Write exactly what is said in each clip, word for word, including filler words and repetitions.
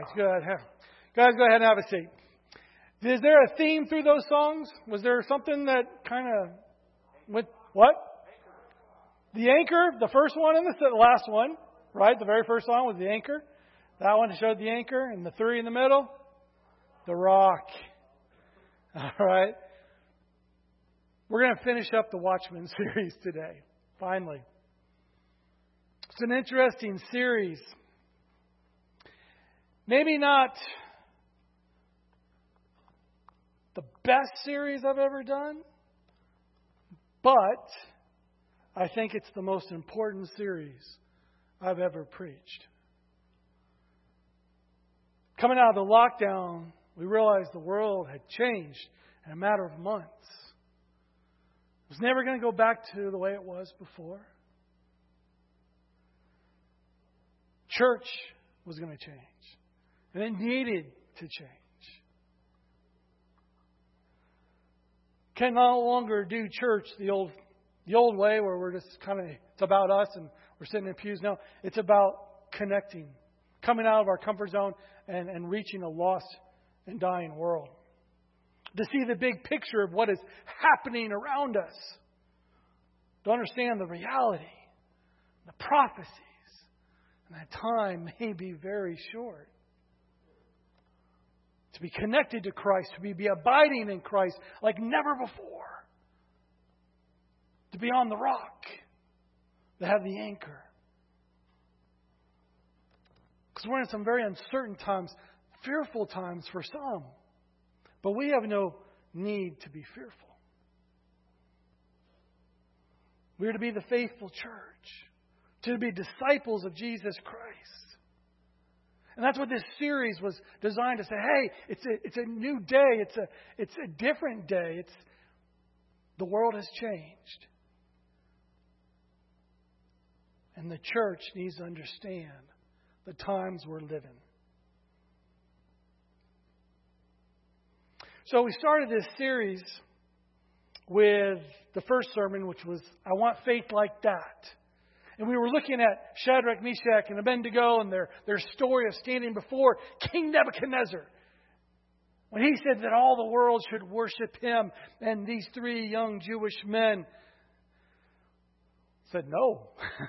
Good. Guys, go ahead and have a seat. Is there a theme through those songs? Was there something that kind of went, what? The anchor, the first one and the last one, right? The very first song was the anchor. That one showed the anchor, and the three in the middle, the rock. All right. We're going to finish up the Watchmen series today, finally. It's an interesting series. Maybe not the best series I've ever done, but I think it's the most important series I've ever preached. Coming out of the lockdown, we realized the world had changed in a matter of months. It was never going to go back to the way it was before. Church was going to change. And it needed to change. Can no longer do church the old the old way where we're just kind of, it's about us and we're sitting in pews. No, it's about connecting, coming out of our comfort zone and, and reaching a lost and dying world. To see the big picture of what is happening around us. To understand the reality, the prophecies. And that time may be very short. To be connected to Christ, to be, be abiding in Christ like never before. To be on the rock, to have the anchor. Because we're in some very uncertain times, fearful times for some. But we have no need to be fearful. We are to be the faithful church, to be disciples of Jesus Christ. And that's what this series was designed to say. Hey, it's a it's a new day. It's a it's a different day. It's the world has changed. And the church needs to understand the times we're living. So we started this series with the first sermon, which was, I Want Faith Like That. And we were looking at Shadrach, Meshach, and Abednego and their, their story of standing before King Nebuchadnezzar. When he said that all the world should worship him, and these three young Jewish men said no.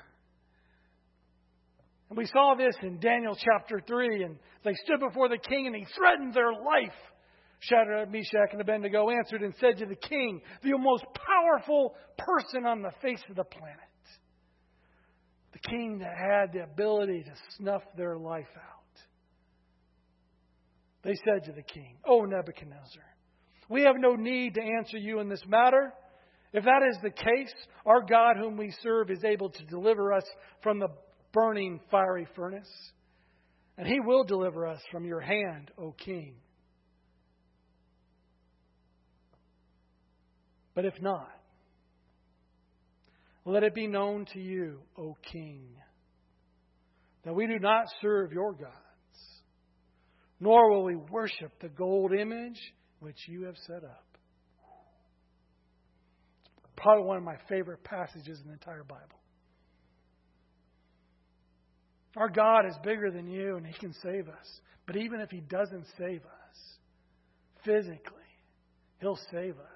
And we saw this in Daniel chapter three, and they stood before the king and he threatened their life. Shadrach, Meshach, and Abednego answered and said to the king, the most powerful person on the face of the planet, the king that had the ability to snuff their life out. They said to the king, O Nebuchadnezzar, we have no need to answer you in this matter. If that is the case, our God whom we serve is able to deliver us from the burning fiery furnace. And he will deliver us from your hand, O king. But if not, let it be known to you, O king, that we do not serve your gods, nor will we worship the gold image which you have set up. It's probably one of my favorite passages in the entire Bible. Our God is bigger than you, and he can save us. But even if he doesn't save us physically, he'll save us.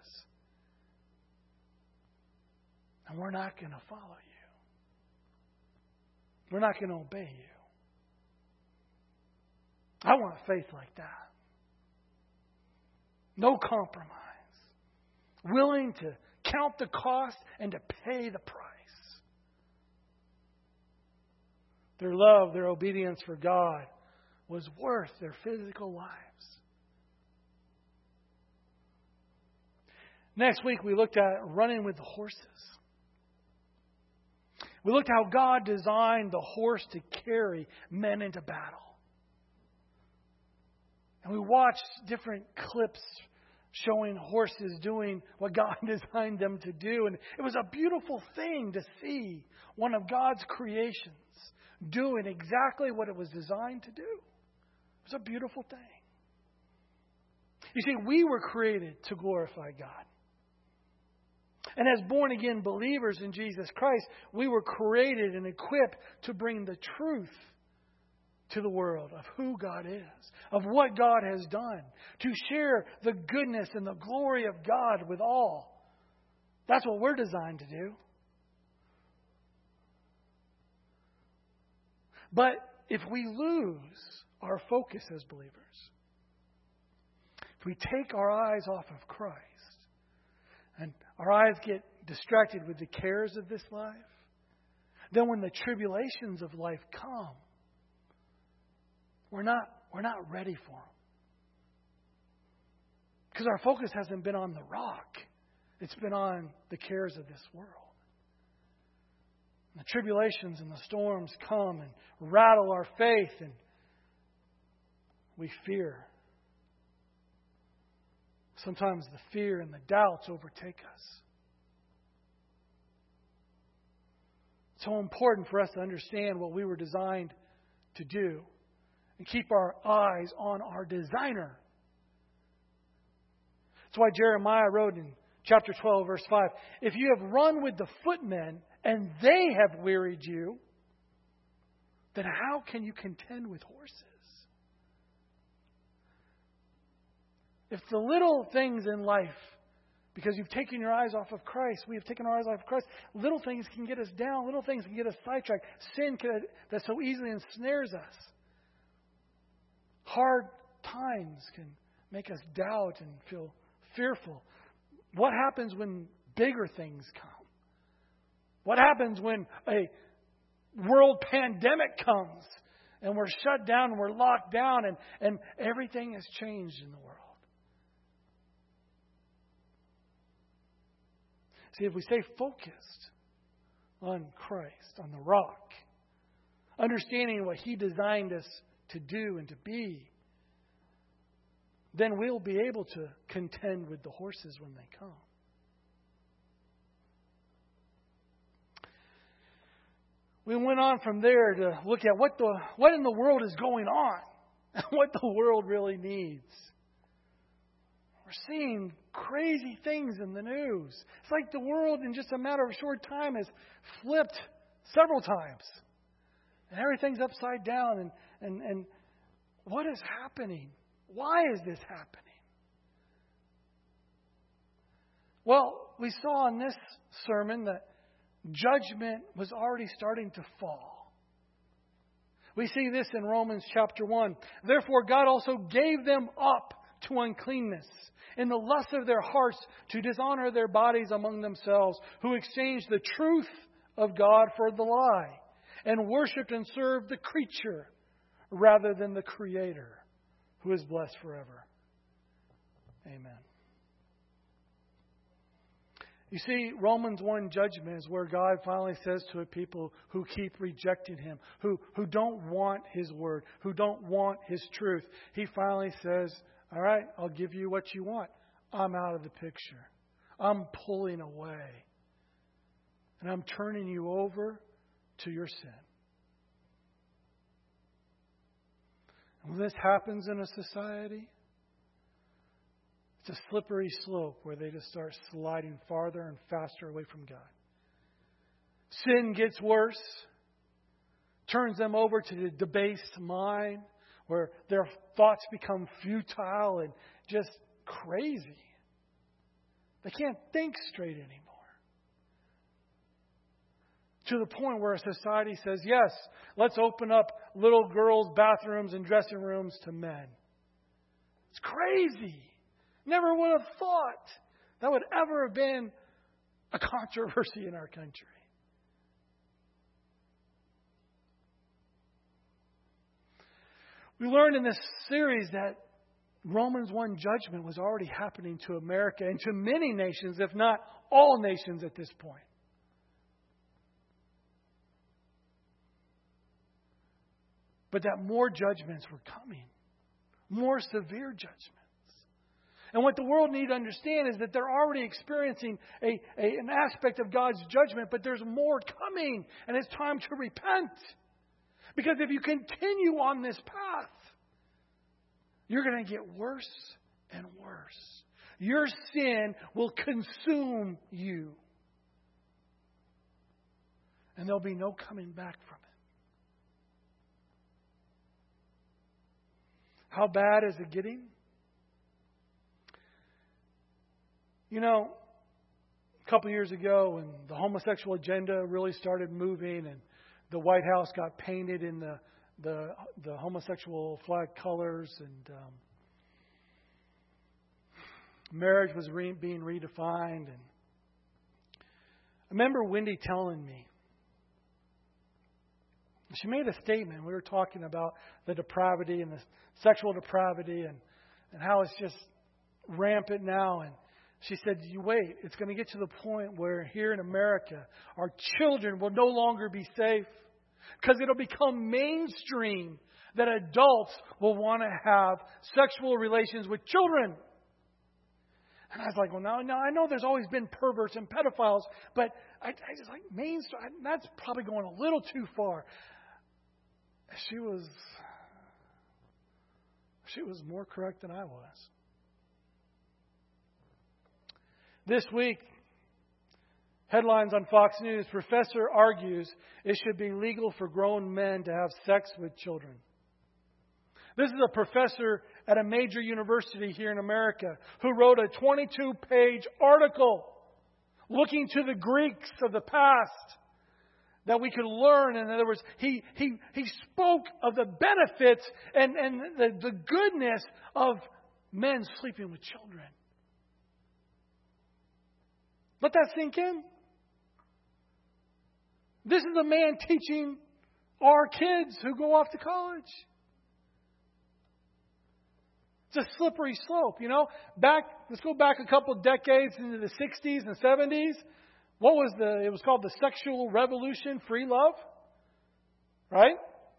And we're not going to follow you. We're not going to obey you. I want faith like that. No compromise. Willing to count the cost and to pay the price. Their love, their obedience for God was worth their physical lives. Next week we looked at running with the horses. We looked at how God designed the horse to carry men into battle. And we watched different clips showing horses doing what God designed them to do. And it was a beautiful thing to see one of God's creations doing exactly what it was designed to do. It was a beautiful thing. You see, we were created to glorify God. And as born-again believers in Jesus Christ, we were created and equipped to bring the truth to the world of who God is, of what God has done, to share the goodness and the glory of God with all. That's what we're designed to do. But if we lose our focus as believers, if we take our eyes off of Christ and our eyes get distracted with the cares of this life, then when the tribulations of life come, we're not, we're not ready for them. Because our focus hasn't been on the rock. It's been on the cares of this world. And the tribulations and the storms come and rattle our faith, and we fear. Sometimes the fear and the doubts overtake us. It's so important for us to understand what we were designed to do and keep our eyes on our designer. That's why Jeremiah wrote in chapter twelve, verse five, if you have run with the footmen and they have wearied you, then how can you contend with horses? If the little things in life, because you've taken your eyes off of Christ, we have taken our eyes off of Christ, little things can get us down, little things can get us sidetracked. Sin can, that so easily ensnares us. Hard times can make us doubt and feel fearful. What happens when bigger things come? What happens when a world pandemic comes and we're shut down and we're locked down and, and everything has changed in the world? See, if we stay focused on Christ, on the rock, understanding what He designed us to do and to be, then we'll be able to contend with the horses when they come. We went on from there to look at what the what in the world is going on, what the world really needs. We're seeing crazy things in the news. It's like the world in just a matter of a short time has flipped several times. And everything's upside down. And, and, and what is happening? Why is this happening? Well, we saw in this sermon that judgment was already starting to fall. We see this in Romans chapter one. Therefore, God also gave them up to uncleanness in the lust of their hearts to dishonor their bodies among themselves, who exchanged the truth of God for the lie, and worshipped and served the creature rather than the Creator, who is blessed forever. Amen. You see, Romans one judgment is where God finally says to a people who keep rejecting Him, who, who don't want His Word, who don't want His truth. He finally says, all right, I'll give you what you want. I'm out of the picture. I'm pulling away. And I'm turning you over to your sin. And when this happens in a society, it's a slippery slope where they just start sliding farther and faster away from God. Sin gets worse, turns them over to the debased mind, where their thoughts become futile and just crazy. They can't think straight anymore. To the point where a society says, yes, let's open up little girls' bathrooms and dressing rooms to men. It's crazy. Never would have thought that would ever have been a controversy in our country. We learned in this series that Romans one judgment was already happening to America and to many nations, if not all nations at this point. But that more judgments were coming. More severe judgments. And what the world needs to understand is that they're already experiencing a, a, an aspect of God's judgment, but there's more coming, and it's time to repent. Because if you continue on this path, you're going to get worse and worse. Your sin will consume you. And there'll be no coming back from it. How bad is it getting? You know, a couple years ago when the homosexual agenda really started moving and the White House got painted in the the, the homosexual flag colors and um, marriage was re- being redefined. And I remember Wendy telling me, she made a statement. We were talking about the depravity and the sexual depravity and, and how it's just rampant now. And she said, you wait, it's going to get to the point where here in America, our children will no longer be safe because it'll become mainstream that adults will want to have sexual relations with children. And I was like, well, no, no, I know there's always been perverts and pedophiles, but I, I just like mainstream, that's probably going a little too far. She was, she was more correct than I was. This week, headlines on Fox News, professor argues it should be legal for grown men to have sex with children. This is a professor at a major university here in America who wrote a twenty-two page article looking to the Greeks of the past that we could learn. In other words, he he he spoke of the benefits and, and the, the goodness of men sleeping with children. Let that sink in. This is a man teaching our kids who go off to college. It's a slippery slope, you know. Back, let's go back a couple of decades into the sixties and seventies. What was the, it was called the sexual revolution, free love. Right?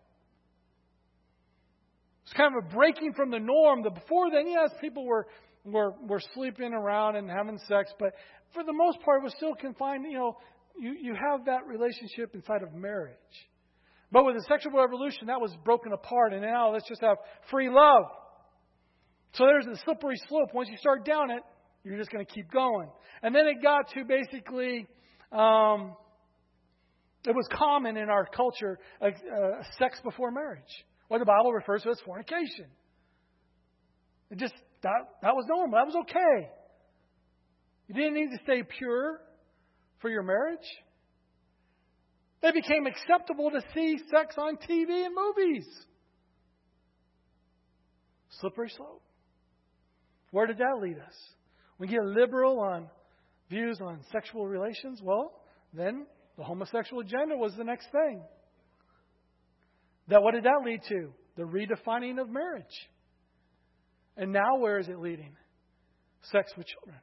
It's kind of a breaking from the norm. The, before then, yes, people were, were, were sleeping around and having sex, but for the most part, it was still confined, you know, you, you have that relationship inside of marriage. But with the sexual revolution, that was broken apart, and now let's just have free love. So there's a slippery slope. Once you start down it, you're just going to keep going. And then it got to basically, um, it was common in our culture, uh, uh, sex before marriage. What the Bible refers to as fornication. It just, that, that was normal. That was okay. You didn't need to stay pure for your marriage. It became acceptable to see sex on T V and movies. Slippery slope. Where did that lead us? We get liberal on views on sexual relations. Well, then the homosexual agenda was the next thing. That what did that lead to? The redefining of marriage. And now where is it leading? Sex with children.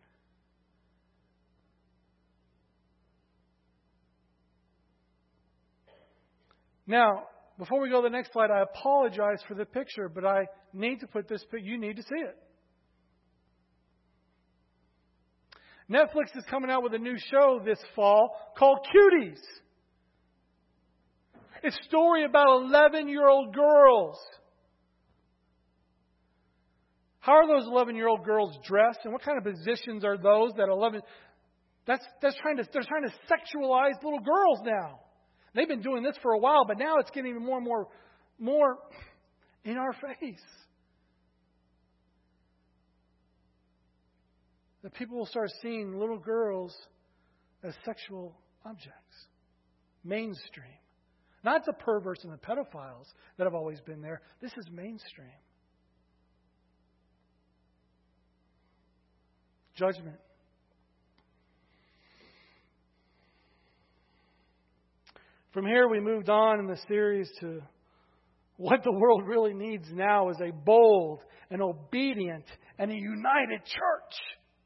Now, before we go to the next slide, I apologize for the picture, but I need to put this, you need to see it. Netflix is coming out with a new show this fall called Cuties. It's a story about eleven-year-old girls. How are those eleven-year-old girls dressed, and what kind of positions are those that eleven? That's that's trying to they're trying to sexualize little girls now. They've been doing this for a while, but now it's getting more and more, more in our face. That people will start seeing little girls as sexual objects. Mainstream. Not the perverts and the pedophiles that have always been there. This is mainstream. Judgment. From here we moved on in the series to what the world really needs now is a bold and obedient and a united church.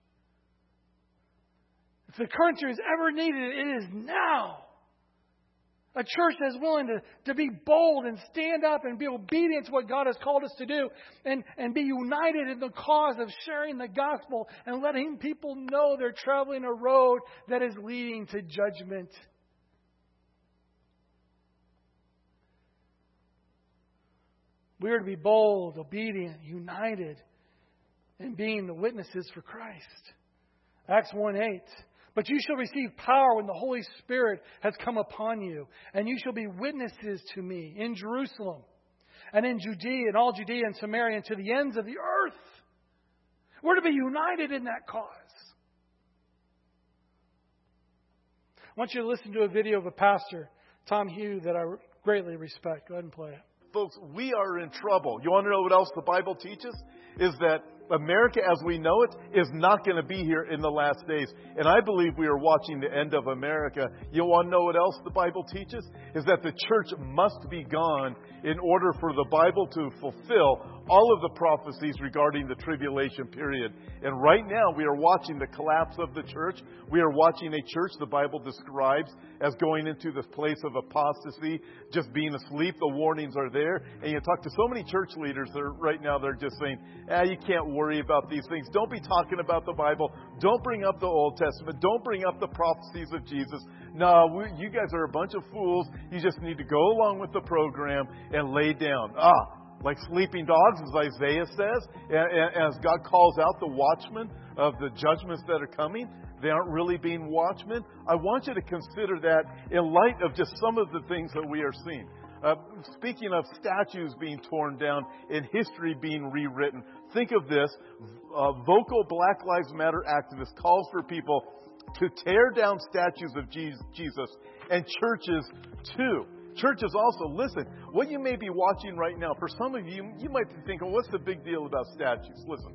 If the country has ever needed it, it is now. A church that is willing to, to be bold and stand up and be obedient to what God has called us to do and, and be united in the cause of sharing the gospel and letting people know they're traveling a road that is leading to judgment. We are to be bold, obedient, united, and being the witnesses for Christ. Acts one eight. But you shall receive power when the Holy Spirit has come upon you, and you shall be witnesses to me in Jerusalem and in Judea and all Judea and Samaria and to the ends of the earth. We're to be united in that cause. I want you to listen to a video of a pastor, Tom Hugh, that I greatly respect. Go ahead and play it. Folks, we are in trouble. You want to know what else the Bible teaches? Is that America as we know it is not going to be here in the last days. And I believe we are watching the end of America. You want to know what else the Bible teaches? Is that the church must be gone in order for the Bible to fulfill all of the prophecies regarding the tribulation period. And right now we are watching the collapse of the church. We are watching a church the Bible describes as going into this place of apostasy, just being asleep. The warnings are there. And you talk to so many church leaders that are, right now they're just saying, ah, you can't worry about these things. Don't be talking about the Bible. Don't bring up the Old Testament. Don't bring up the prophecies of Jesus. No, we, you guys are a bunch of fools. You just need to go along with the program and lay down. Ah, like sleeping dogs, as Isaiah says, and, and as God calls out the watchmen of the judgments that are coming. They aren't really being watchmen. I want you to consider that in light of just some of the things that we are seeing. Uh, speaking of statues being torn down and history being rewritten, think of this. Uh, vocal Black Lives Matter activist calls for people to tear down statues of Jesus, and churches too. Churches also, listen, what you may be watching right now, for some of you, you might be thinking, what's the big deal about statues? Listen.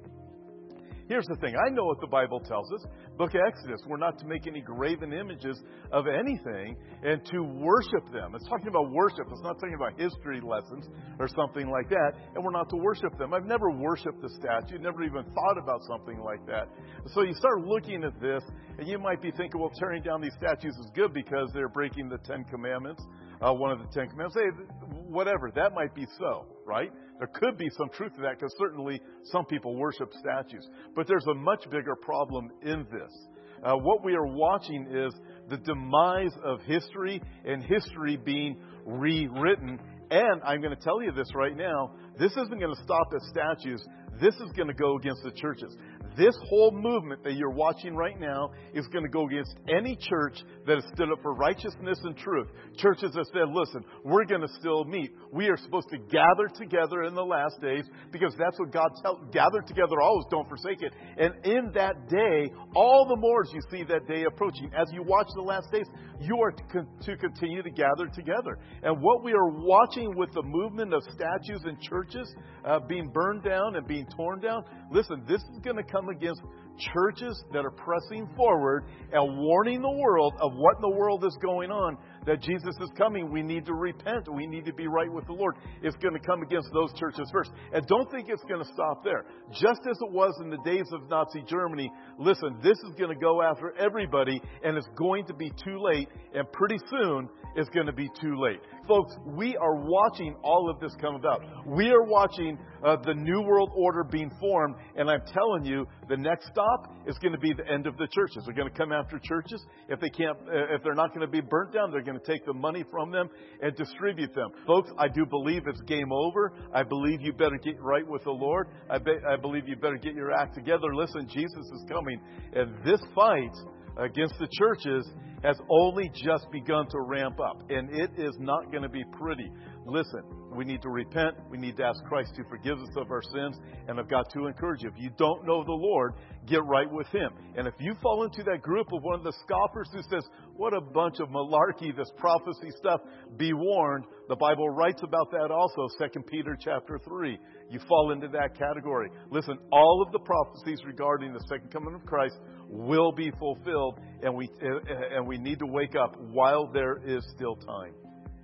Here's the thing. I know what the Bible tells us. Book of Exodus, we're not to make any graven images of anything and to worship them. It's talking about worship. It's not talking about history lessons or something like that. And we're not to worship them. I've never worshipped the statue, never even thought about something like that. So you start looking at this, and you might be thinking, well, tearing down these statues is good because they're breaking the Ten Commandments, uh, one of the Ten Commandments. Hey, whatever, that might be so, right? There could be some truth to that because certainly some people worship statues. But there's a much bigger problem in this. Uh, what we are watching is the demise of history and history being rewritten. And I'm going to tell you this right now. This isn't going to stop at statues. This is going to go against the churches. This whole movement that you're watching right now is going to go against any church that has stood up for righteousness and truth. Churches that said, listen, we're going to still meet. We are supposed to gather together in the last days because that's what God tells. Gather together always, don't forsake it. And in that day, all the more as you see that day approaching, as you watch the last days, you are to, con- to continue to gather together. And what we are watching with the movement of statues and churches uh, being burned down and being torn down, listen, this is going to come against churches that are pressing forward and warning the world of what in the world is going on, that Jesus is coming. We need to repent. We need to be right with the Lord. It's going to come against those churches first. And don't think it's going to stop there. Just as it was in the days of Nazi Germany, listen, this is going to go after everybody, and it's going to be too late, and pretty soon it's going to be too late. Folks, we are watching all of this come about. We are watching uh, the New World Order being formed, and I'm telling you, the next stop is going to be the end of the churches. They're going to come after churches. If they can't, uh, if they're not going to be burnt down, they're going to take the money from them and distribute them. Folks, I do believe it's game over. I believe you better get right with the Lord. I, be, I believe you better get your act together. Listen, Jesus is coming, and this fight against the churches has only just begun to ramp up, and it is not going to be pretty. Listen, we need to repent. We need to ask Christ to forgive us of our sins, and I've got to encourage you. If you don't know the Lord, get right with Him. And if you fall into that group of one of the scoffers who says, what a bunch of malarkey, this prophecy stuff, be warned. The Bible writes about that also, Second Peter chapter three. You fall into that category. Listen, all of the prophecies regarding the second coming of Christ will be fulfilled, and we and we need to wake up while there is still time.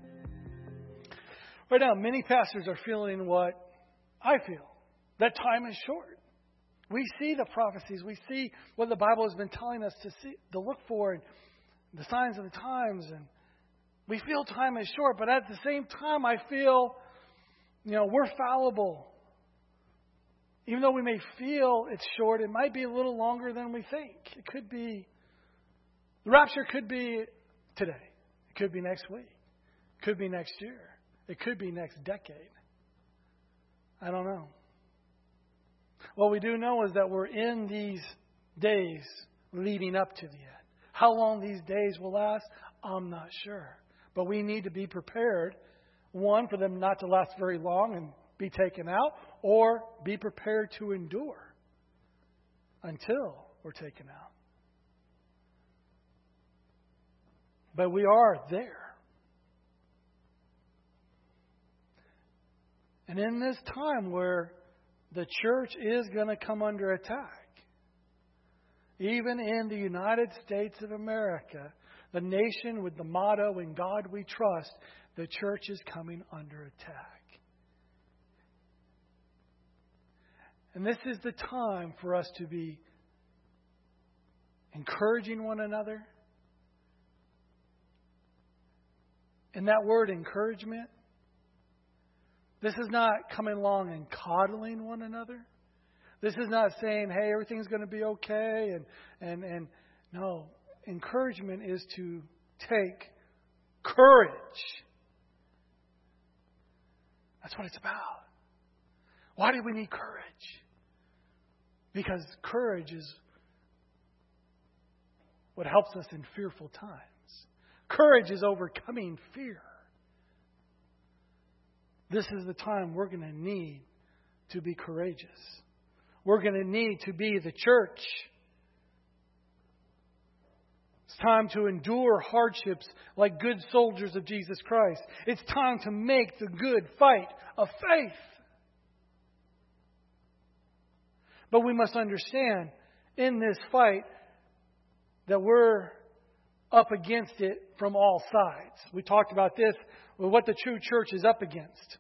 Right now, many pastors are feeling what I feel, that time is short. We see the prophecies. We see what the Bible has been telling us to see, to look for, and the signs of the times. And we feel time is short, but at the same time, I feel, you know, we're fallible. Even though we may feel it's short, it might be a little longer than we think. It could be, the rapture could be today. It could be next week. It could be next year. It could be next decade. I don't know. What we do know is that we're in these days leading up to the end. How long these days will last, I'm not sure. But we need to be prepared one, for them not to last very long and be taken out, or be prepared to endure until we're taken out. But we are there. And in this time where the church is going to come under attack, even in the United States of America, the nation with the motto, "In God we trust," the church is coming under attack. And this is the time for us to be encouraging one another. And that word encouragement, this is not coming along and coddling one another. This is not saying, hey, everything's going to be okay. And, and, and no, encouragement is to take courage. That's what it's about. Why do we need courage? Because courage is what helps us in fearful times. Courage is overcoming fear. This is the time we're going to need to be courageous. We're going to need to be the church. It's time to endure hardships like good soldiers of Jesus Christ. It's time to make the good fight of faith. But we must understand in this fight that we're up against it from all sides. We talked about this, with what the true church is up against.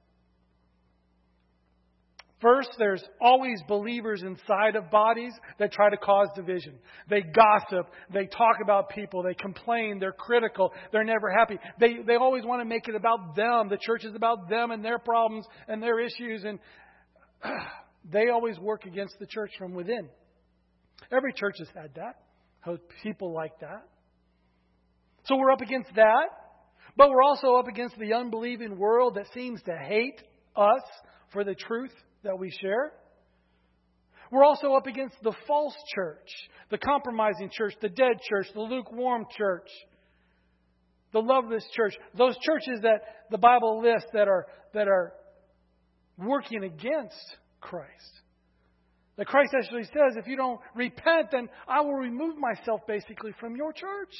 First, there's always believers inside of bodies that try to cause division. They gossip. They talk about people. They complain. They're critical. They're never happy. They, they always want to make it about them. The church is about them and their problems and their issues. And uh, they always work against the church from within. Every church has had that. People like that. So we're up against that. But we're also up against the unbelieving world that seems to hate us for the truth that we share. We're also up against the false church, the compromising church, the dead church, the lukewarm church, the loveless church. Those churches that the Bible lists that are that are working against Christ. That Christ actually says, if you don't repent, then I will remove myself basically from your church.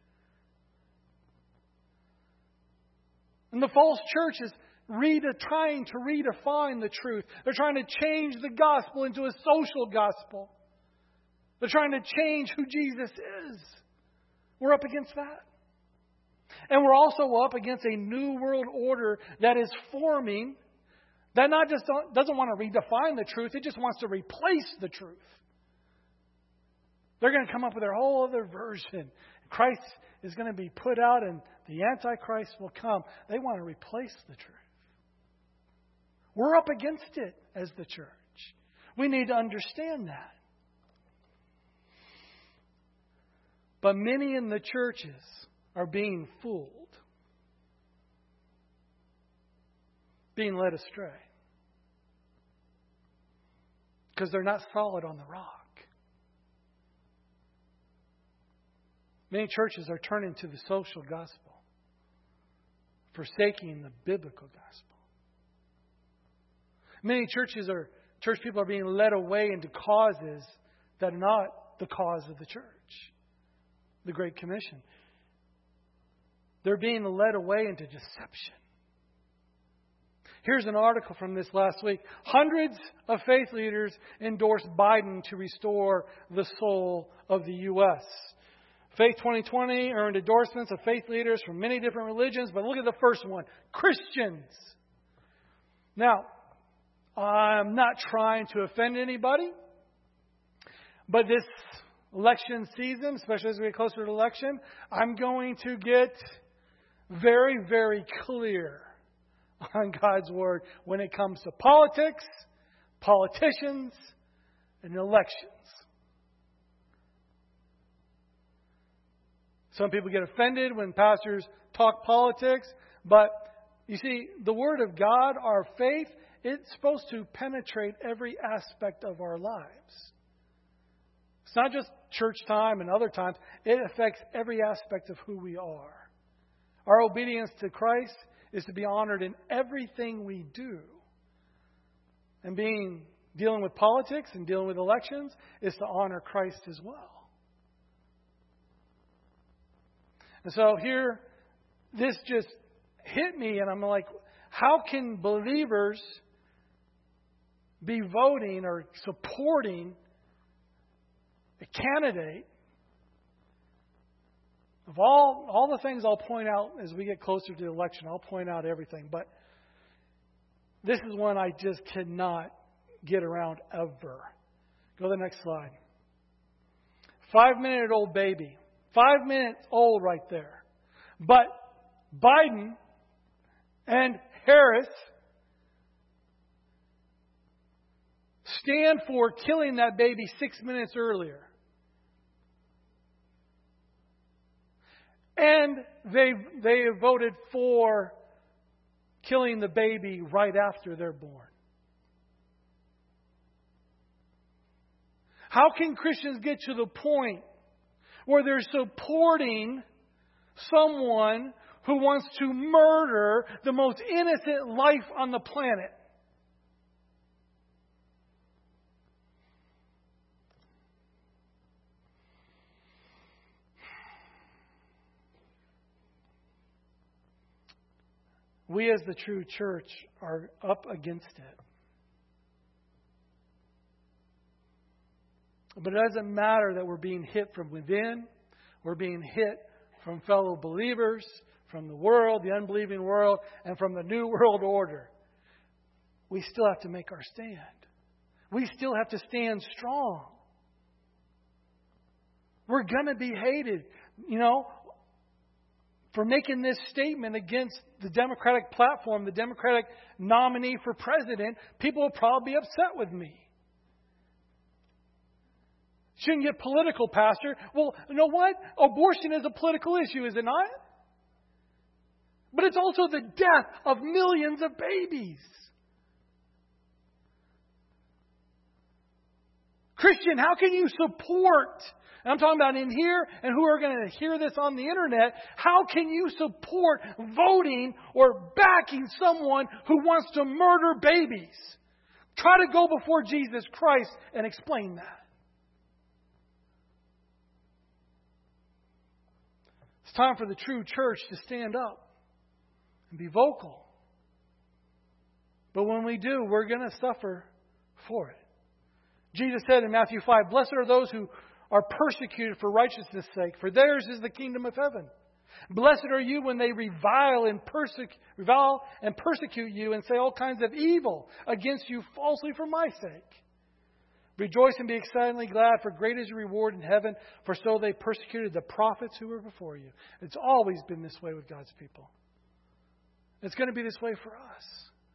And the false church is Rede- trying to redefine the truth. They're trying to change the gospel into a social gospel. They're trying to change who Jesus is. We're up against that. And we're also up against a new world order that is forming, that not just don't, doesn't want to redefine the truth, it just wants to replace the truth. They're going to come up with their whole other version. Christ is going to be put out and the Antichrist will come. They want to replace the truth. We're up against it as the church. We need to understand that. But many in the churches are being fooled, being led astray, because they're not solid on the rock. Many churches are turning to the social gospel, forsaking the biblical gospel. Many churches are, church people are being led away into causes that are not the cause of the church. The Great Commission. They're being led away into deception. Here's an article from this last week. Hundreds of faith leaders endorse Biden to restore the soul of the U S Faith twenty twenty earned endorsements of faith leaders from many different religions, but look at the first one. Christians. Now, I'm not trying to offend anybody, but this election season, especially as we get closer to election, I'm going to get very, very clear on God's Word when it comes to politics, politicians, and elections. Some people get offended when pastors talk politics, but you see, the Word of God, our faith, it's supposed to penetrate every aspect of our lives. It's not just church time and other times. It affects every aspect of who we are. Our obedience to Christ is to be honored in everything we do. And being dealing with politics and dealing with elections is to honor Christ as well. And so here, this just hit me, and I'm like, how can believers be voting or supporting a candidate of all all the things I'll point out as we get closer to the election? I'll point out everything, but this is one I just cannot get around ever. Go to the next slide. Five-minute-old baby. Five minutes old right there. But Biden and Harris stand for killing that baby six minutes earlier. And they they voted for killing the baby right after they're born. How can Christians get to the point where they're supporting someone who wants to murder the most innocent life on the planet? We as the true church are up against it. But it doesn't matter that we're being hit from within. We're being hit from fellow believers, from the world, the unbelieving world, and from the New World Order. We still have to make our stand. We still have to stand strong. We're going to be hated, you know, for making this statement against the Democratic platform, the Democratic nominee for president. People will probably be upset with me. Shouldn't get political, Pastor. Well, you know what? Abortion is a political issue, is it not? But it's also the death of millions of babies. Christian, how can you support, and I'm talking about in here and who are going to hear this on the internet, how can you support voting or backing someone who wants to murder babies? Try to go before Jesus Christ and explain that. It's time for the true church to stand up and be vocal. But when we do, we're going to suffer for it. Jesus said in Matthew five, "Blessed are those who are persecuted for righteousness' sake, for theirs is the kingdom of heaven. Blessed are you when they revile and, persec- revile and persecute you and say all kinds of evil against you falsely for my sake. Rejoice and be exceedingly glad, for great is your reward in heaven, for so they persecuted the prophets who were before you." It's always been this way with God's people. It's going to be this way for us.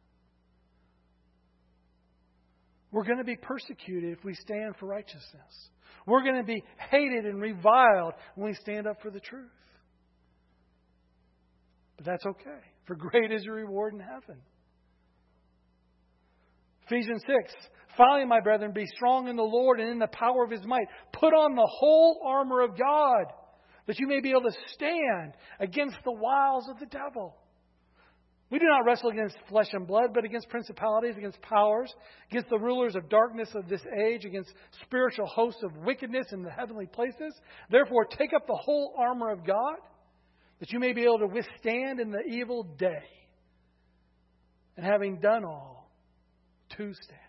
We're going to be persecuted if we stand for righteousness. We're going to be hated and reviled when we stand up for the truth. But that's okay, for great is your reward in heaven. Ephesians six, "Finally, my brethren, be strong in the Lord and in the power of His might. Put on the whole armor of God, that you may be able to stand against the wiles of the devil. We do not wrestle against flesh and blood, but against principalities, against powers, against the rulers of darkness of this age, against spiritual hosts of wickedness in the heavenly places. Therefore, take up the whole armor of God, that you may be able to withstand in the evil day. And having done all, to stand."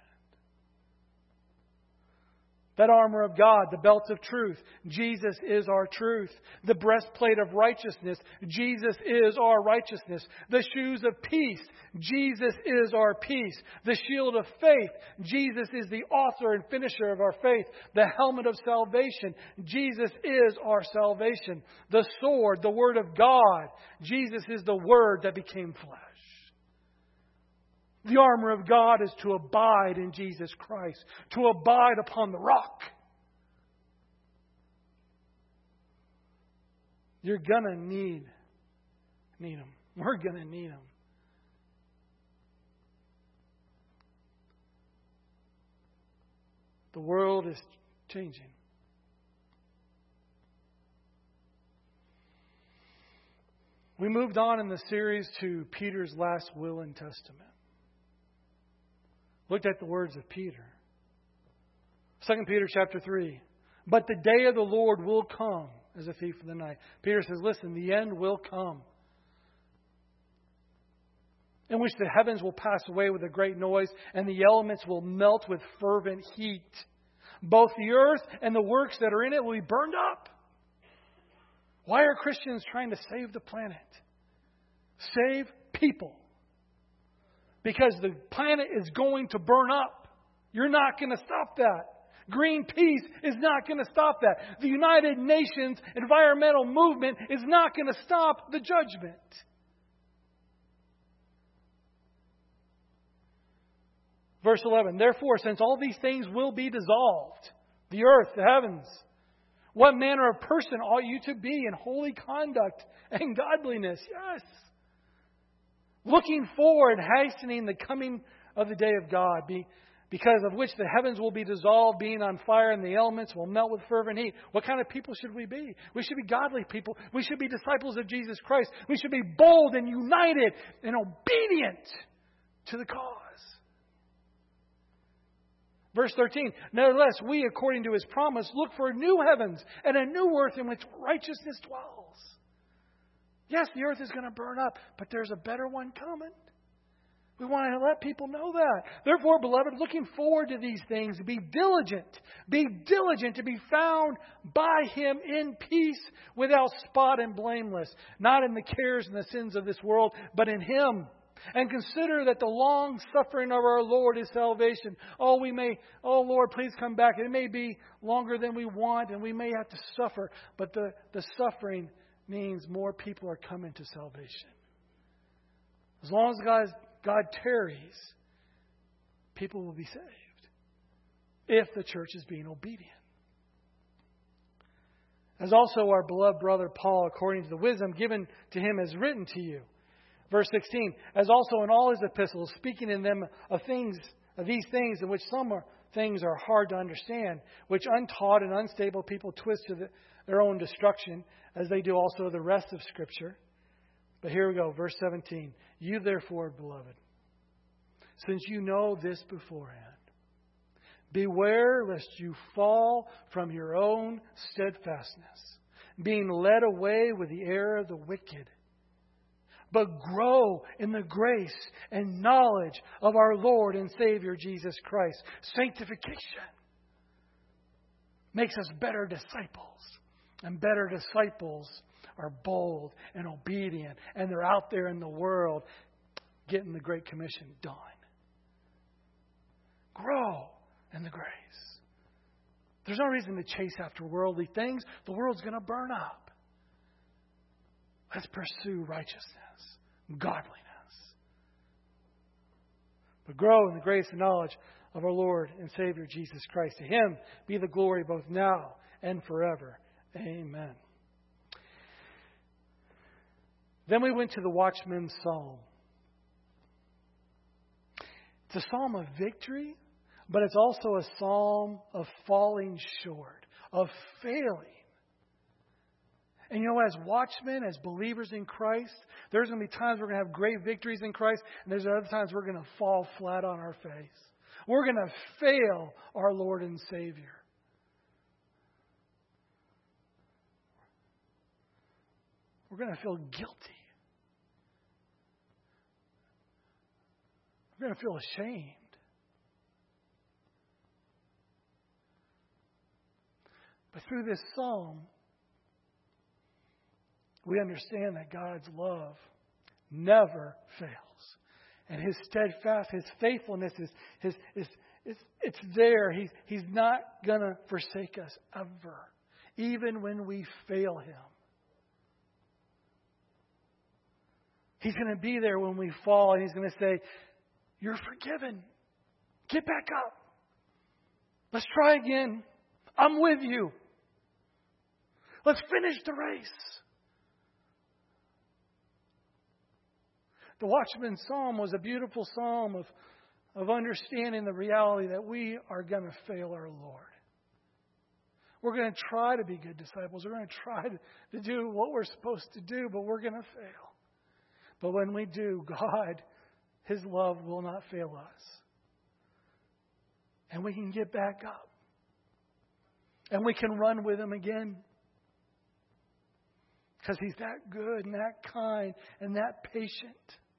That armor of God, the belt of truth. Jesus is our truth. The breastplate of righteousness. Jesus is our righteousness. The shoes of peace. Jesus is our peace. The shield of faith. Jesus is the author and finisher of our faith. The helmet of salvation. Jesus is our salvation. The sword, the word of God. Jesus is the word that became flesh. The armor of God is to abide in Jesus Christ, to abide upon the rock. You're going to need, need them. We're going to need them. The world is changing. We moved on in the series to Peter's last will and testament. Looked at the words of Peter. Second Peter chapter three. But the day of the Lord will come as a thief in the night. Peter says, listen, the end will come, in which the heavens will pass away with a great noise, and the elements will melt with fervent heat. Both the earth and the works that are in it will be burned up. Why are Christians trying to save the planet? Save people. Because the planet is going to burn up. You're not going to stop that. Greenpeace is not going to stop that. The United Nations environmental movement is not going to stop the judgment. Verse eleven, therefore, since all these things will be dissolved, the earth, the heavens, what manner of person ought you to be in holy conduct and godliness? Yes. Looking forward, hastening the coming of the day of God, be, because of which the heavens will be dissolved, being on fire, and the elements will melt with fervent heat. What kind of people should we be? We should be godly people. We should be disciples of Jesus Christ. We should be bold and united and obedient to the cause. Verse thirteen, nevertheless, we, according to His promise, look for new heavens and a new earth in which righteousness dwells. Yes, the earth is going to burn up, but there's a better one coming. We want to let people know that. Therefore, beloved, looking forward to these things, be diligent. Be diligent to be found by Him in peace, without spot and blameless, not in the cares and the sins of this world, but in Him. And consider that the long suffering of our Lord is salvation. Oh, we may, oh Lord, please come back. It may be longer than we want, and we may have to suffer. But the, the suffering means more people are coming to salvation. As long as God, God tarries, people will be saved, if the church is being obedient. As also our beloved brother Paul, according to the wisdom given to him, has written to you. Verse sixteen, as also in all his epistles, speaking in them of things, of these things in which some are, things are hard to understand, which untaught and unstable people twist to the, their own destruction, as they do also the rest of Scripture. But here we go, verse seventeen. You therefore, beloved, since you know this beforehand, beware lest you fall from your own steadfastness, being led away with the error of the wicked. But grow in the grace and knowledge of our Lord and Savior Jesus Christ. Sanctification makes us better disciples. And better disciples are bold and obedient. And they're out there in the world getting the Great Commission done. Grow in the grace. There's no reason to chase after worldly things. The world's going to burn up. Let's pursue righteousness, godliness. But grow in the grace and knowledge of our Lord and Savior Jesus Christ. To Him be the glory both now and forever. Amen. Then we went to the Watchman's Psalm. It's a psalm of victory, but it's also a psalm of falling short, of failing. And you know, as watchmen, as believers in Christ, there's going to be times we're going to have great victories in Christ, and there's other times we're going to fall flat on our face. We're going to fail our Lord and Savior. We're going to feel guilty. We're going to feel ashamed. But through this psalm, we understand that God's love never fails. And His steadfast, His faithfulness is, his, is, is it's there. He, he's not going to forsake us ever, even when we fail Him. He's going to be there when we fall, and He's going to say, you're forgiven. Get back up. Let's try again. I'm with you. Let's finish the race. The Watchman's Psalm was a beautiful psalm of, of understanding the reality that we are going to fail our Lord. We're going to try to be good disciples. We're going to try to, to do what we're supposed to do, but we're going to fail. But when we do, God, His love will not fail us. And we can get back up. And we can run with Him again. Because He's that good and that kind and that patient.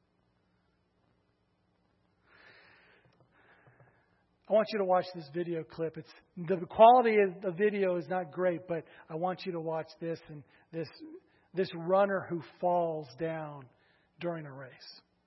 I want you to watch this video clip. It's the quality of the video is not great, but I want you to watch this and this this runner who falls down during a race.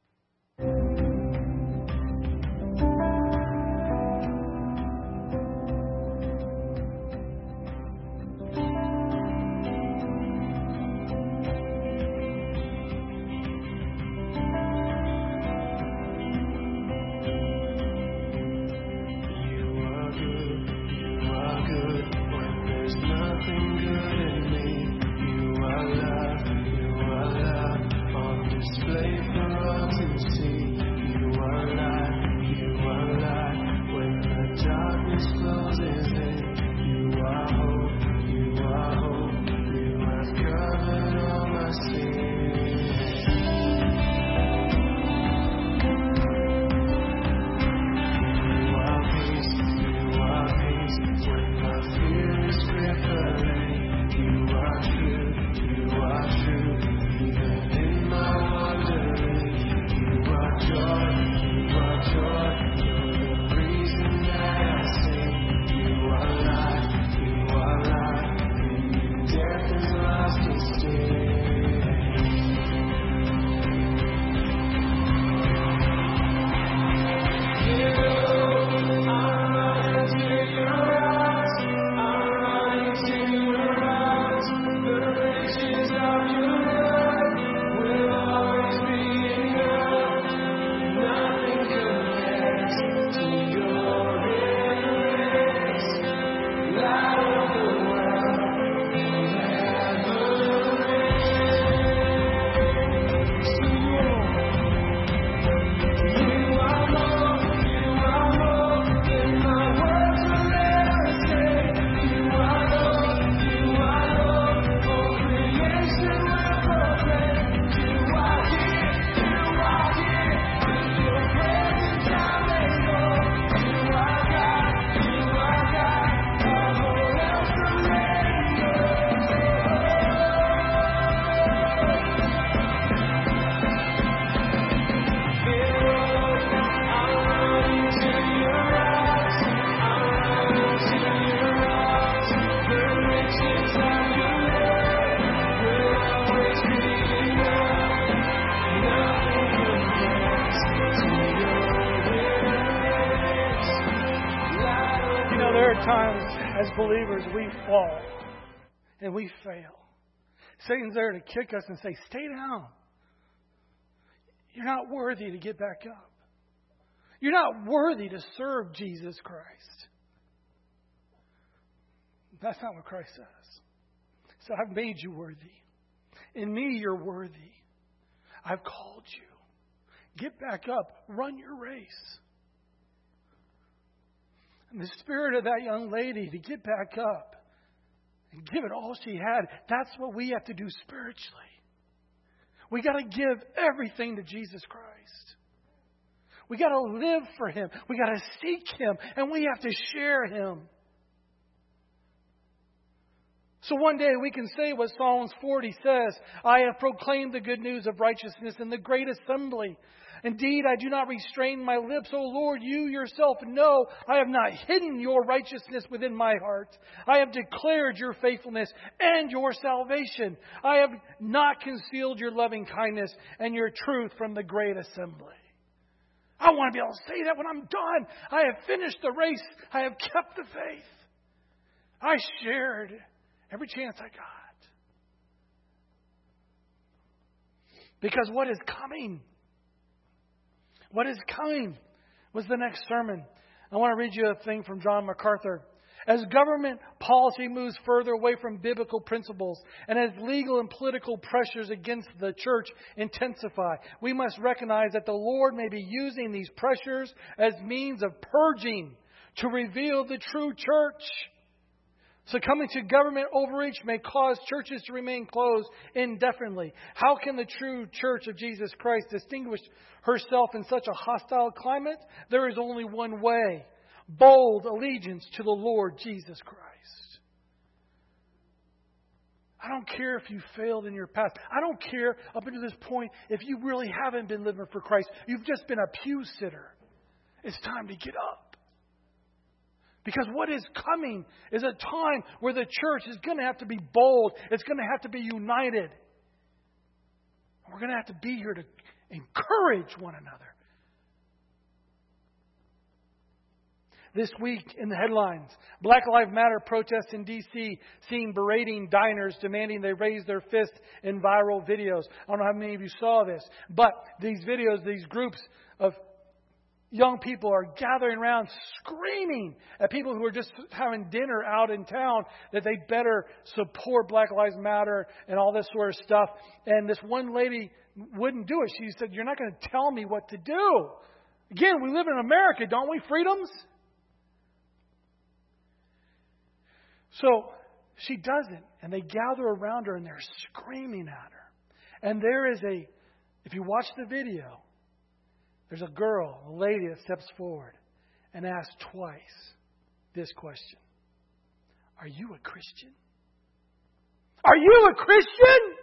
Times as believers we fall and we fail. Satan's there to kick us and say, stay down. You're not worthy to get back up. You're not worthy to serve Jesus Christ. That's not what Christ says. He said, I've made you worthy. In me you're worthy. I've called you. Get back up. Run your race. And the spirit of that young lady to get back up and give it all she had, that's what we have to do spiritually. We got to give everything to Jesus Christ. We got to live for Him. We got to seek Him. And we have to share Him. So one day we can say what Psalms forty says, I have proclaimed the good news of righteousness in the great assembly. Indeed, I do not restrain my lips. O Lord, you yourself know I have not hidden your righteousness within my heart. I have declared your faithfulness and your salvation. I have not concealed your loving kindness and your truth from the great assembly. I want to be able to say that when I'm done. I have finished the race. I have kept the faith. I shared every chance I got. Because what is coming? What is coming was the next sermon. I want to read you a thing from John MacArthur. As government policy moves further away from biblical principles and as legal and political pressures against the church intensify, we must recognize that the Lord may be using these pressures as means of purging to reveal the true church. Succumbing to government overreach may cause churches to remain closed indefinitely. How can the true church of Jesus Christ distinguish herself in such a hostile climate? There is only one way: bold allegiance to the Lord Jesus Christ. I don't care if you failed in your past. I don't care up until this point if you really haven't been living for Christ. You've just been a pew sitter. It's time to get up. Because what is coming is a time where the church is going to have to be bold. It's going to have to be united. We're going to have to be here to encourage one another. This week in the headlines, Black Lives Matter protests in D C seen berating diners demanding they raise their fist in viral videos. I don't know how many of you saw this, but these videos, these groups of young people are gathering around screaming at people who are just having dinner out in town that they better support Black Lives Matter and all this sort of stuff. And this one lady wouldn't do it. She said, "You're not going to tell me what to do." Again, we live in America, don't we? Freedoms. So she doesn't. And they gather around her and they're screaming at her. And there is a, if you watch the video, there's a girl, a lady that steps forward and asks twice this question: "Are you a Christian? Are you a Christian?"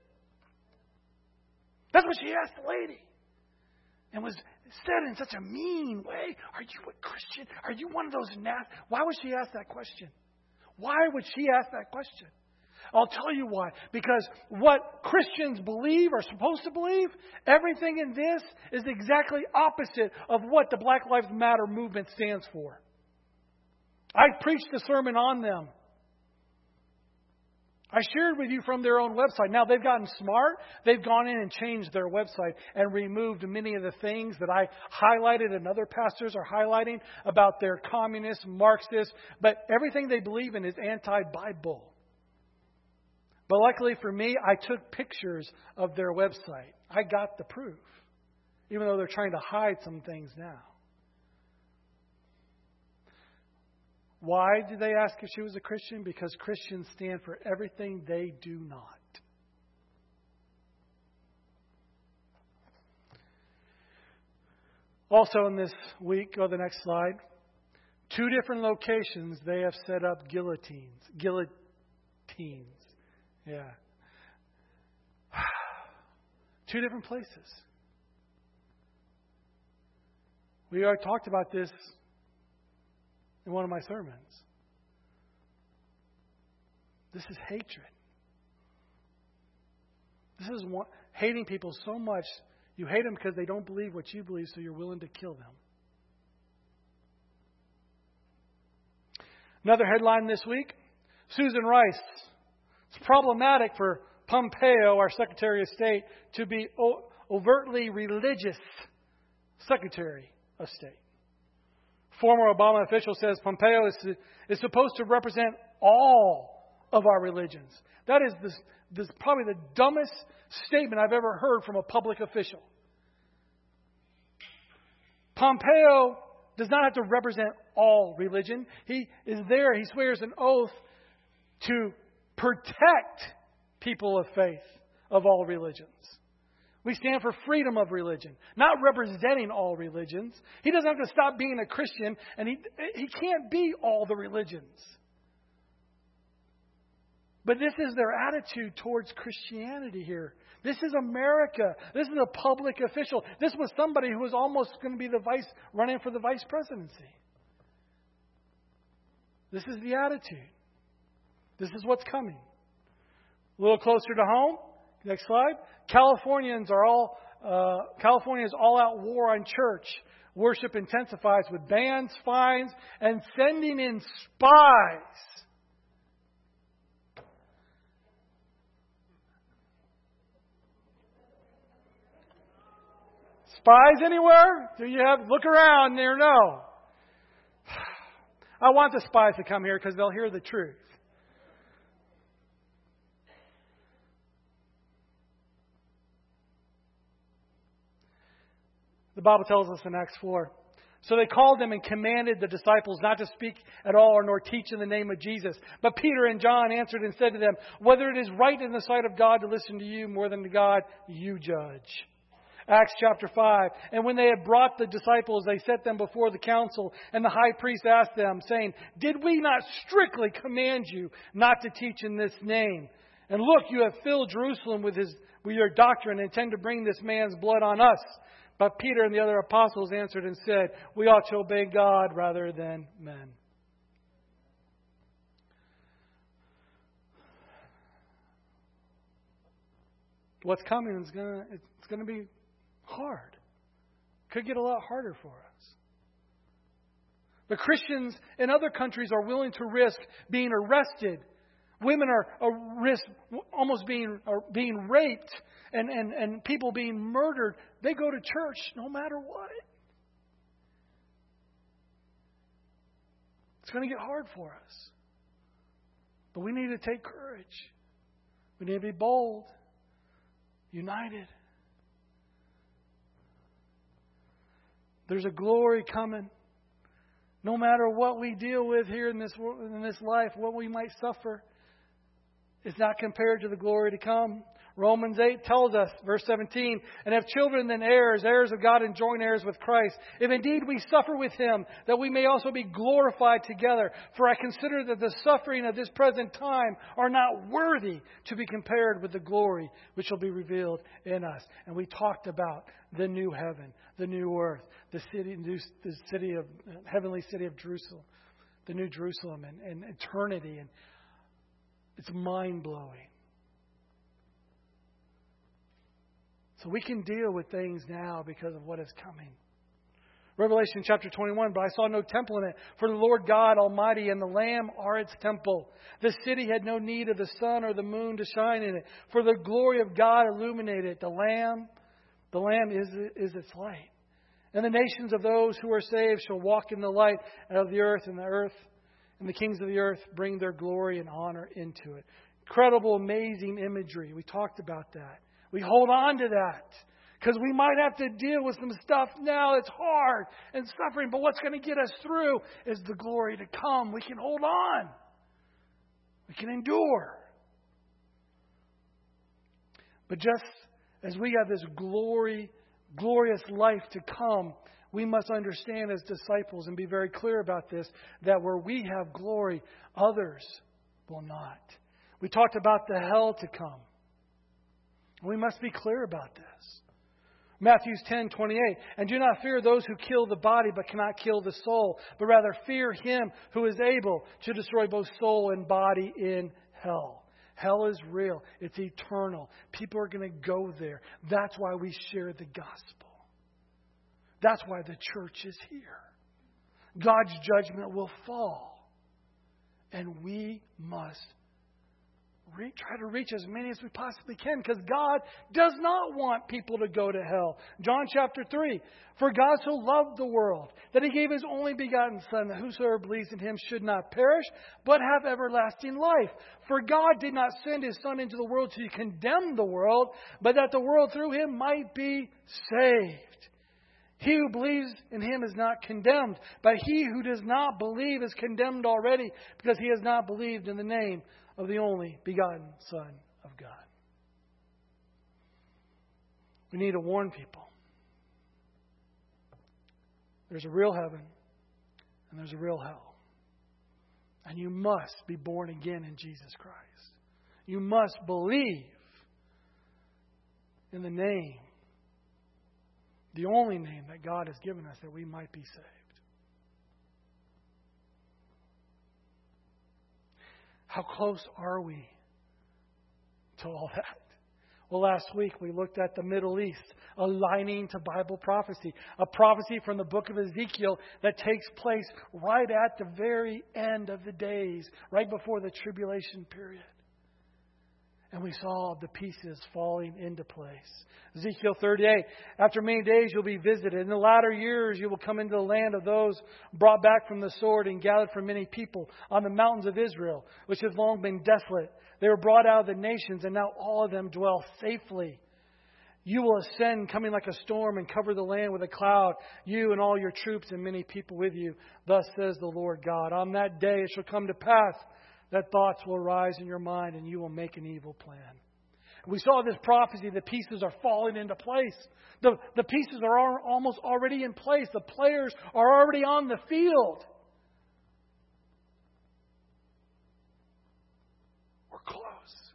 That's what she asked the lady. And was said in such a mean way. Are you a Christian? Are you one of those nasty? Why would she ask that question? Why would she ask that question? I'll tell you why. Because what Christians believe, are supposed to believe, everything in this is exactly opposite of what the Black Lives Matter movement stands for. I preached a sermon on them. I shared with you from their own website. Now, they've gotten smart. They've gone in and changed their website and removed many of the things that I highlighted and other pastors are highlighting about their communist, Marxist, but everything they believe in is anti-Bible. But luckily for me, I took pictures of their website. I got the proof, even though they're trying to hide some things now. Why did they ask if she was a Christian? Because Christians stand for everything they do not. Also in this week, go to the next slide, two different locations they have set up guillotines. Guillotines. Yeah. Two different places. We already talked about this in one of my sermons. This is hatred. This is one, hating people so much. You hate them because they don't believe what you believe, so you're willing to kill them. Another headline this week, Susan Rice. It's problematic for Pompeo, our Secretary of State, to be o- overtly religious Secretary of State. Former Obama official says Pompeo is, is supposed to represent all of our religions. That is this, this probably the dumbest statement I've ever heard from a public official. Pompeo does not have to represent all religion. He is there. He swears an oath to protect people of faith of all religions. We stand for freedom of religion, not representing all religions. He doesn't have to stop being a Christian, and he, he can't be all the religions. But this is their attitude towards Christianity here. This is America. This is a public official. This was somebody who was almost going to be the vice, running for the vice presidency. This is the attitude. This is what's coming. A little closer to home. Next slide. Californians are all uh, California's all-out war on church worship intensifies with bans, fines, and sending in spies. Spies anywhere? Do you have look around there? No. I want the spies to come here because they'll hear the truth. The Bible tells us in Acts four, So they called them and commanded the disciples not to speak at all or nor teach in the name of Jesus. But Peter and John answered and said to them, whether it is right in the sight of God to listen to you more than to God, you judge. Acts chapter five. And when they had brought the disciples, they set them before the council. And the high priest asked them, saying, did we not strictly command you not to teach in this name? And look, you have filled Jerusalem with his with your doctrine and intend to bring this man's blood on us. But Peter and the other apostles answered and said, we ought to obey God rather than men. What's coming is gonna it's gonna be hard. Could get a lot harder for us. But Christians in other countries are willing to risk being arrested. Women are, are risk almost being are being raped and, and, and people being murdered. They go to church no matter what. It's going to get hard for us. But we need to take courage. We need to be bold, united. There's a glory coming. No matter what we deal with here in this in this life, what we might suffer, it's not compared to the glory to come. Romans eight tells us, verse seventeen, and have children then heirs, heirs of God and joint heirs with Christ, if indeed we suffer with Him, that we may also be glorified together. For I consider that the suffering of this present time are not worthy to be compared with the glory which shall be revealed in us. And we talked about the new heaven, the new earth, the city, the city of heavenly city of Jerusalem, the new Jerusalem, and, and eternity, and it's mind blowing. So we can deal with things now because of what is coming. Revelation chapter twenty-one, but I saw no temple in it, for the Lord God Almighty and the Lamb are its temple. The city had no need of the sun or the moon to shine in it, for the glory of God illuminated it. The Lamb, the Lamb is, is its light. And the nations of those who are saved shall walk in the light of the earth, and the earth and the kings of the earth bring their glory and honor into it. Incredible, amazing imagery. We talked about that. We hold on to that because we might have to deal with some stuff now that's hard and suffering. But what's going to get us through is the glory to come. We can hold on. We can endure. But just as we have this glory, glorious life to come, we must understand as disciples and be very clear about this, that where we have glory, others will not. We talked about the hell to come. We must be clear about this. Matthew ten twenty-eight. And do not fear those who kill the body but cannot kill the soul, but rather fear Him who is able to destroy both soul and body in hell. Hell is real. It's eternal. People are going to go there. That's why we share the gospel. That's why the church is here. God's judgment will fall. And we must Re- try to reach as many as we possibly can, because God does not want people to go to hell. John chapter three. For God so loved the world that He gave His only begotten Son, that whosoever believes in Him should not perish, but have everlasting life. For God did not send His Son into the world to condemn the world, but that the world through Him might be saved. He who believes in Him is not condemned, but he who does not believe is condemned already, because he has not believed in the name of the only begotten Son of God. We need to warn people. There's a real heaven and there's a real hell. And you must be born again in Jesus Christ. You must believe in the name, the only name that God has given us that we might be saved. How close are we to all that? Well, last week we looked at the Middle East aligning to Bible prophecy. A prophecy from the book of Ezekiel that takes place right at the very end of the days, right before the tribulation period. And we saw the pieces falling into place. Ezekiel thirty-eight. After many days you'll be visited. In the latter years you will come into the land of those brought back from the sword and gathered from many people on the mountains of Israel, which has long been desolate. They were brought out of the nations, and now all of them dwell safely. You will ascend, coming like a storm, and cover the land with a cloud, you and all your troops and many people with you. Thus says the Lord God. On that day it shall come to pass that thoughts will arise in your mind, and you will make an evil plan. We saw this prophecy. The pieces are falling into place. The, the pieces are all, almost already in place. The players are already on the field. We're close.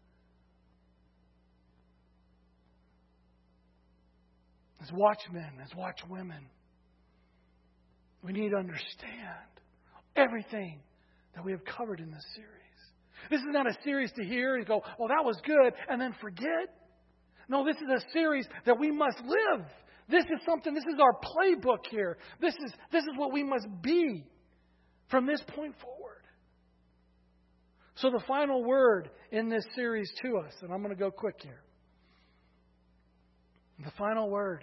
As watchmen, as watchwomen, we need to understand everything that we have covered in this series. This is not a series to hear and go, well, that was good, and then forget. No, this is a series that we must live. This is something, this is our playbook here. This is, this is what we must be from this point forward. So the final word in this series to us, and I'm going to go quick here. The final word.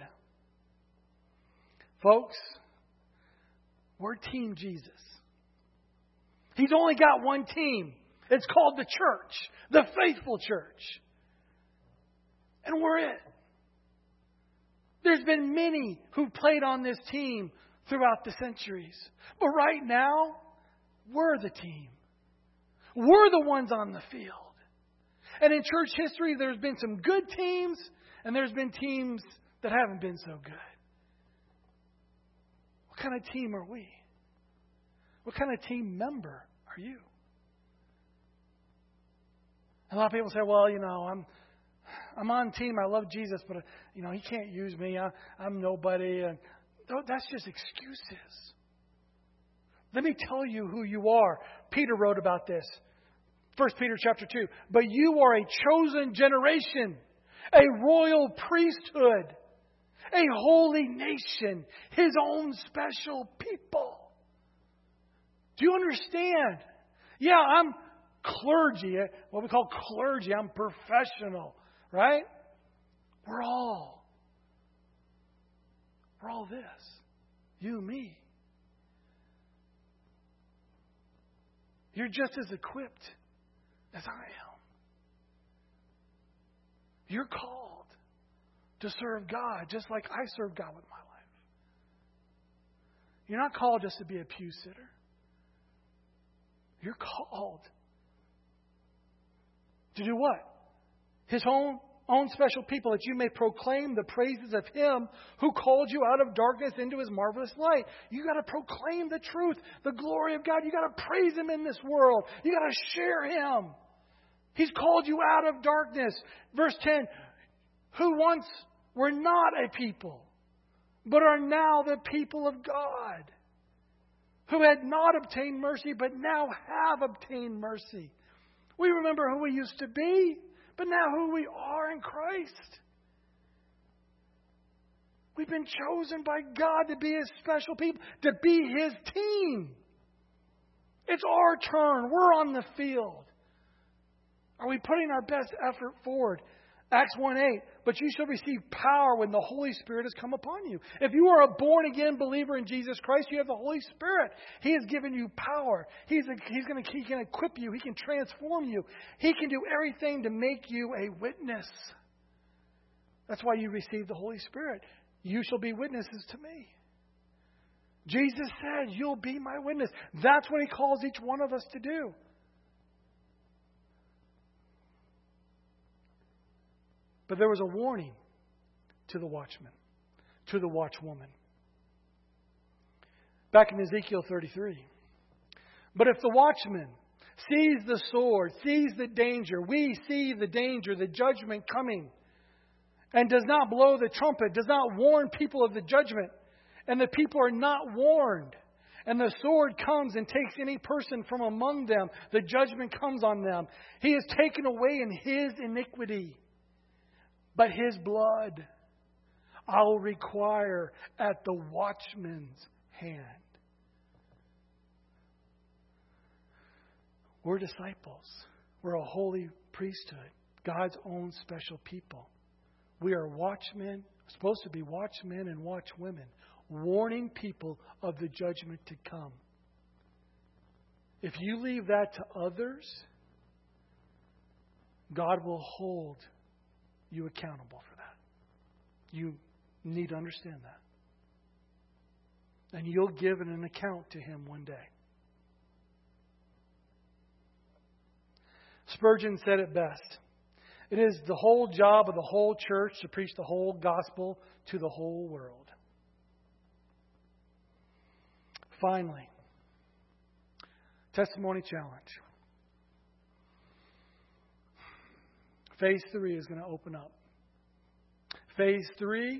Folks, we're Team Jesus. He's only got one team. It's called the church, the faithful church. And we're it. There's been many who played on this team throughout the centuries. But right now, we're the team. We're the ones on the field. And in church history, there's been some good teams, and there's been teams that haven't been so good. What kind of team are we? What kind of team member are you? A lot of people say, well, you know, I'm I'm on team. I love Jesus, but, you know, He can't use me. I, I'm nobody. And that's just excuses. Let me tell you who you are. Peter wrote about this. First Peter chapter two. But you are a chosen generation, a royal priesthood, a holy nation, His own special people. Do you understand? Yeah, I'm clergy, what we call clergy. I'm professional, right? We're all, we're all this. You and me. You're just as equipped as I am. You're called to serve God just like I serve God with my life. You're not called just to be a pew sitter. You're called to do what? His own, own special people, that you may proclaim the praises of Him who called you out of darkness into His marvelous light. You got to proclaim the truth, the glory of God. You got to praise Him in this world. You got to share Him. He's called you out of darkness. Verse ten, who once were not a people, but are now the people of God, who had not obtained mercy, but now have obtained mercy. We remember who we used to be, but now who we are in Christ. We've been chosen by God to be His special people, to be His team. It's our turn. We're on the field. Are we putting our best effort forward? Acts one eight, but you shall receive power when the Holy Spirit has come upon you. If you are a born-again believer in Jesus Christ, you have the Holy Spirit. He has given you power. He's, a, he's gonna, he can equip you. He can transform you. He can do everything to make you a witness. That's why you receive the Holy Spirit. You shall be witnesses to me. Jesus said, you'll be my witness. That's what He calls each one of us to do. But there was a warning to the watchman, to the watchwoman. Back in Ezekiel thirty-three. But if the watchman sees the sword, sees the danger, we see the danger, the judgment coming, and does not blow the trumpet, does not warn people of the judgment, and the people are not warned, and the sword comes and takes any person from among them, the judgment comes on them. He is taken away in his iniquity. But his blood I will require at the watchman's hand. We're disciples. We're a holy priesthood. God's own special people. We are watchmen, supposed to be watchmen and watchwomen, warning people of the judgment to come. If you leave that to others, God will hold you accountable for that. You need to understand that. And you'll give an account to Him one day. Spurgeon said it best. It is the whole job of the whole church to preach the whole gospel to the whole world. Finally, testimony challenge. Phase three is going to open up. Phase three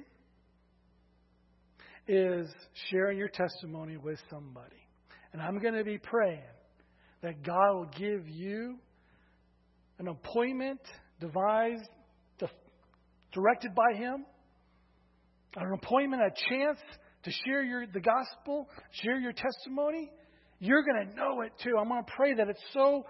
is sharing your testimony with somebody. And I'm going to be praying that God will give you an appointment devised, directed by Him, an appointment, a chance to share your the gospel, share your testimony. You're going to know it too. I'm going to pray that it's so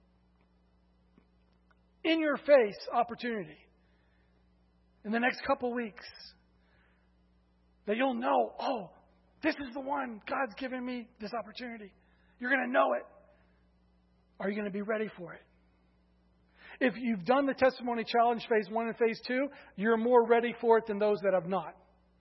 in your face opportunity in the next couple of weeks that you'll know, oh, this is the one. God's given me this opportunity. You're going to know it. Are you going to be ready for it? If you've done the testimony challenge phase one and phase two, you're more ready for it than those that have not.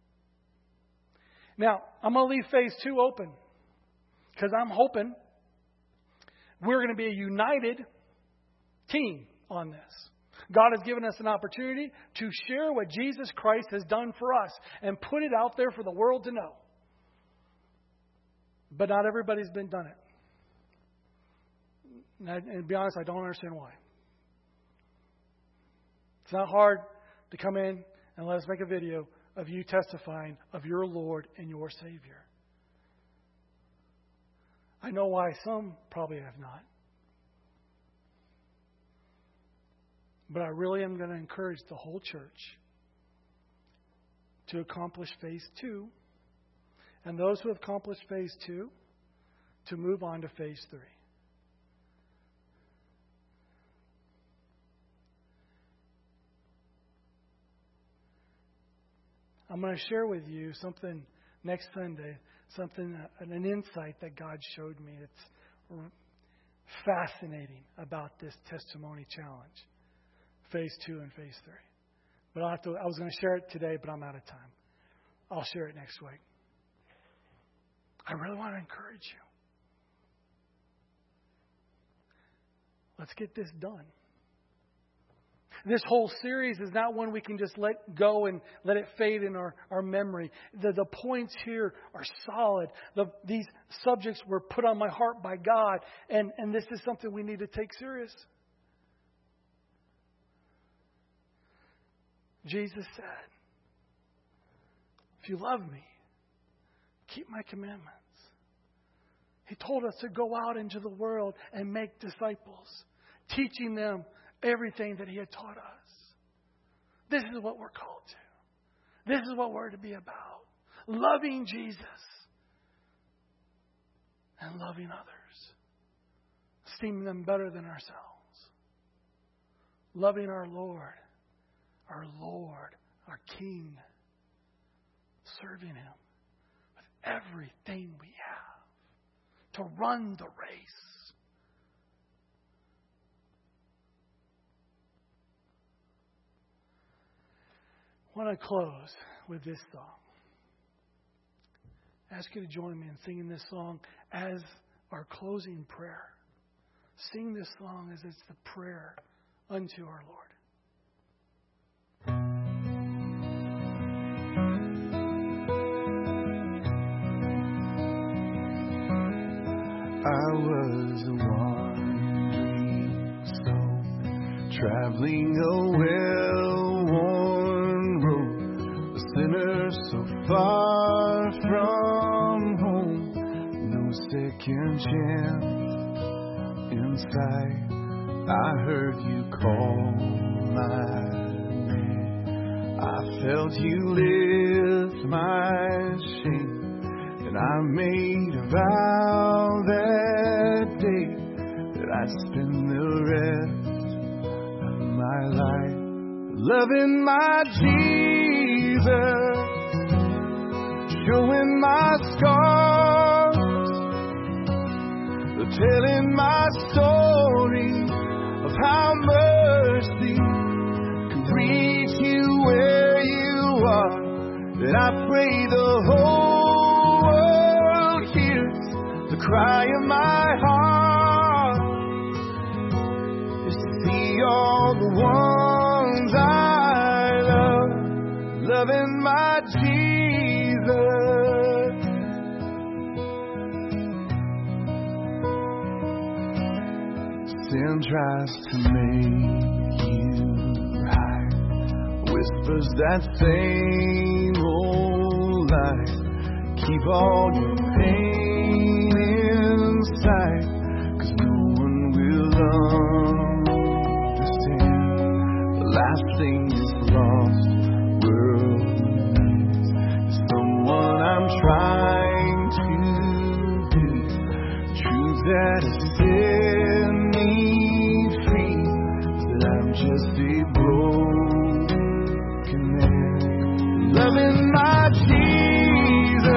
Now, I'm going to leave phase two open because I'm hoping we're going to be a united team on this. God has given us an opportunity to share what Jesus Christ has done for us and put it out there for the world to know. But not everybody's been done it. And, I, and to be honest, I don't understand why. It's not hard to come in and let us make a video of you testifying of your Lord and your Savior. I know why some probably have not. But I really am going to encourage the whole church to accomplish phase two. And those who have accomplished phase two, to move on to phase three. I'm going to share with you something next Sunday, something, an insight that God showed me. It's fascinating about this testimony challenge, phase two and phase three. But I'll have to, I was going to share it today, but I'm out of time. I'll share it next week. I really want to encourage you. Let's get this done. This whole series is not one we can just let go and let it fade in our, our memory. The, the points here are solid. The, these subjects were put on my heart by God, and, and this is something we need to take serious. Jesus said, if you love me, keep my commandments. He told us to go out into the world and make disciples, teaching them everything that He had taught us. This is what we're called to. This is what we're to be about. Loving Jesus and loving others. Esteeming them better than ourselves. Loving our Lord, our Lord, our King. Serving Him with everything we have to run the race. I want to close with this song. I ask you to join me in singing this song as our closing prayer. Sing this song as it's the prayer unto our Lord. I was a wandering soul, traveling a well-worn road, a sinner so far from home, no second chance in sight. I heard you call my name, I felt you lift my shame. And I made a vow that day that I'd spend the rest of my life loving my Jesus, showing my scars, telling my story of how mercy can reach you where you are. that I pray the whole world hears the cry of my heart is to see all the ones I love loving my Jesus. Sin tries to make you hide, whispers that same old lie. Keep all your pain inside, 'cause no one will understand. The last thing this lost world needs is someone I'm trying to be. Truth that is set me free, that I'm just a broken man. Loving my Jesus,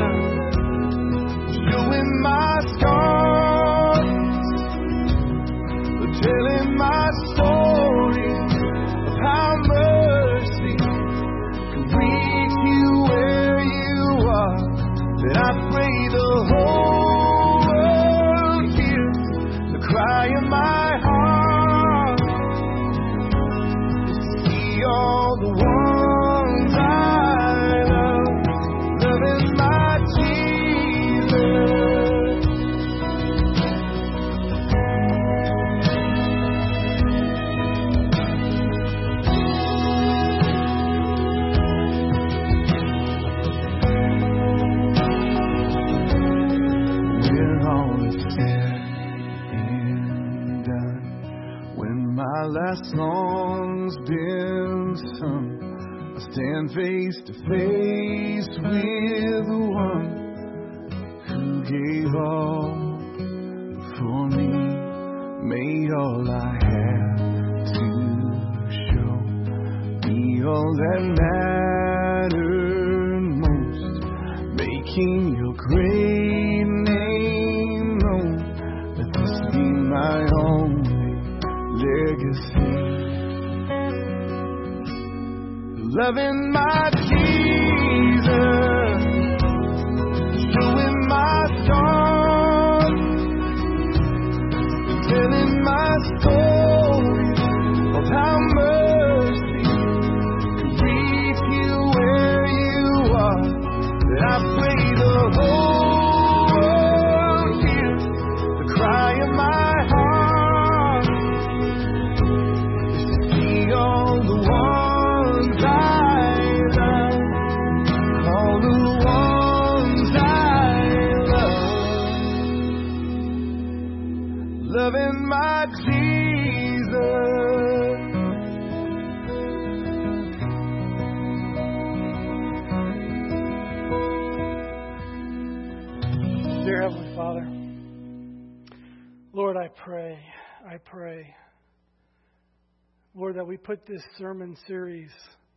showing my scars, telling my story of how mercy can reach you where you are. That I pray the whole world hears the cry of my heart, to see all the ones I love loving my Jesus. When all is said and done, when my last song's been sung, I stand face to face with the one who gave all for me. May all I have to show be all that mattered most, making your great name known. Let this be my only legacy. Loving my Jesus, showing my scars, telling my story of how mercy can reach you where you are. That I pray the whole world hears the cry of my heart, is to see all the ones I love, all the ones I love, loving my Jesus. Dear Heavenly Father, Lord, I pray, I pray, Lord, that we put this sermon series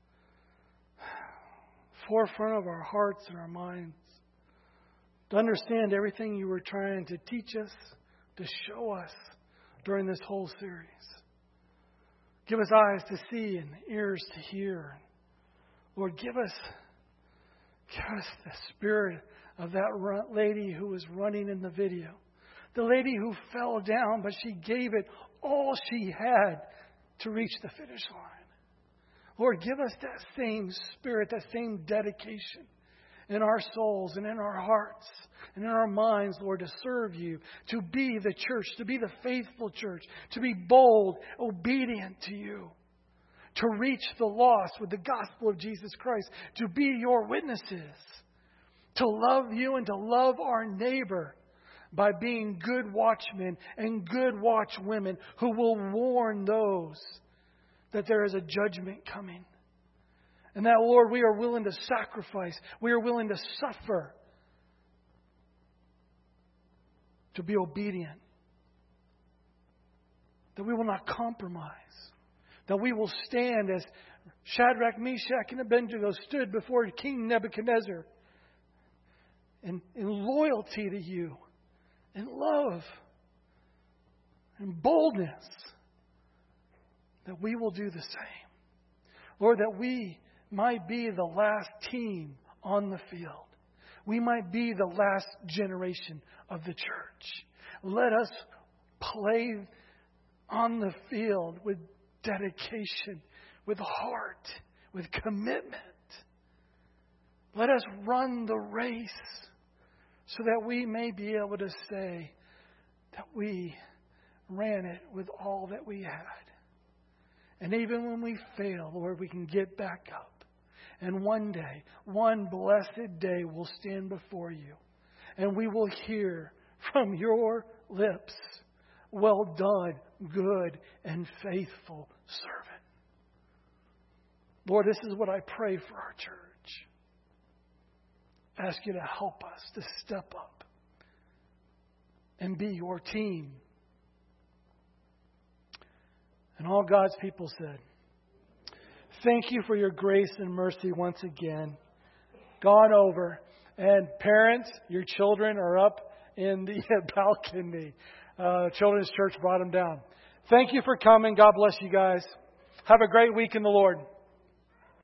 forefront of our hearts and our minds, to understand everything you were trying to teach us, to show us during this whole series. Give us eyes to see and ears to hear. Lord, give us, give us the spirit of that run, lady who was running in the video. The lady who fell down, but she gave it all she had to reach the finish line. Lord, give us that same spirit, that same dedication in our souls and in our hearts and in our minds, Lord, to serve you, to be the church, to be the faithful church, to be bold, obedient to you, to reach the lost with the gospel of Jesus Christ, to be your witnesses, to love you and to love our neighbor by being good watchmen and good watchwomen who will warn those that there is a judgment coming. And that, Lord, we are willing to sacrifice. We are willing to suffer to be obedient. That we will not compromise. That we will stand as Shadrach, Meshach, and Abednego stood before King Nebuchadnezzar in, in loyalty to you, in love, in boldness. That we will do the same. Lord, that we might be the last team on the field. We might be the last generation of the church. Let us play on the field with dedication, with heart, with commitment. Let us run the race so that we may be able to say that we ran it with all that we had. And even when we fail, Lord, we can get back up. And one day, one blessed day, we'll stand before you. And we will hear from your lips, well done, good and faithful servant. Lord, this is what I pray for our church. I ask you to help us to step up and be your team. And all God's people said, thank you for your grace and mercy once again. Gone over. And parents, your children are up in the balcony. Uh, Children's Church brought them down. Thank you for coming. God bless you guys. Have a great week in the Lord.